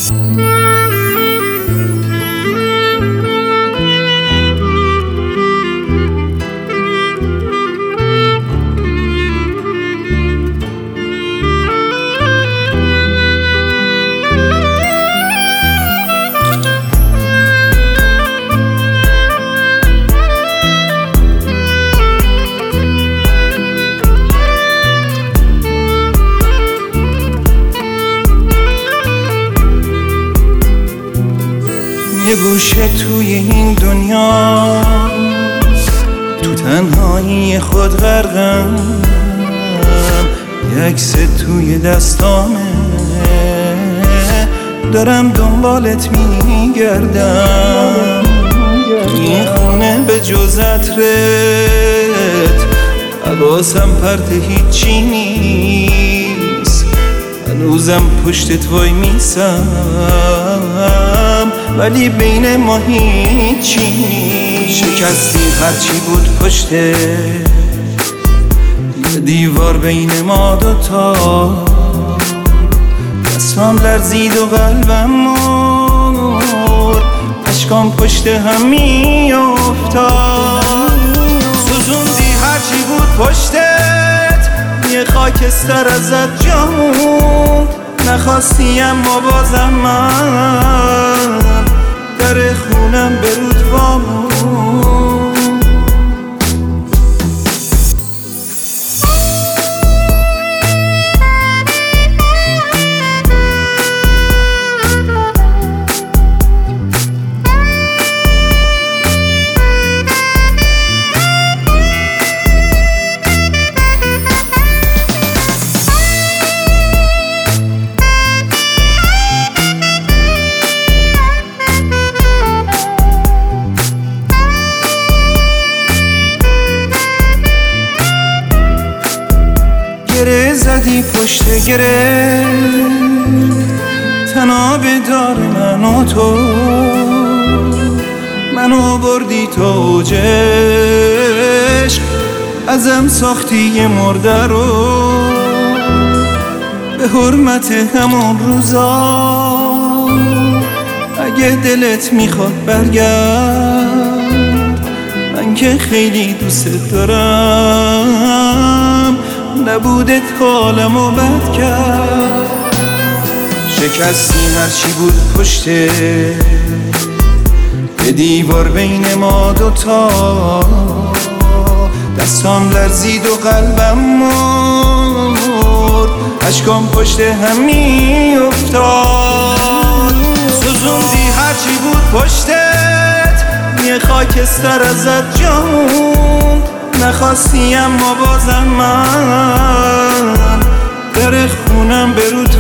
یه گوشه توی این دنیاست، تو تنهایی خود غرقم، یه عکس توی دستامه، دارم دنبالت میگردم. این خونه به جز عطرت حواسم پرت هیچی نیست، هنوزم پشتت وای میسم ولی بین ما هیچی نیست. شکستی هرچی بود پشتت، یه دیوار بین ما دوتا، دستام لرزید و قلبم مرد، اشکام پشت هم میافتاد. سوزوندی هرچی بود پشتت، یه خاکستر ازت جا موند، نخواستی اما بازم من در خونم به رود واموند. گره زدی پشت گره، تناب دار من و تو، منو بردی تا اوج عشق، ازم ساختی یه مرده رو. به حرمت همون روزا اگه دلت میخواد برگرد، من که خیلی دوست دارم، نبودت حالمو بد کرد. شکستی هرچی بود پشته، یه دیوار بین ما دوتا، دستام لرزید و قلبم مرد، اشکام پشت هم میافتاد. سوزوندی هرچی بود پشتت، یه خاکستر ازت جا موند، نخواستی اما بازم من در خونم به رود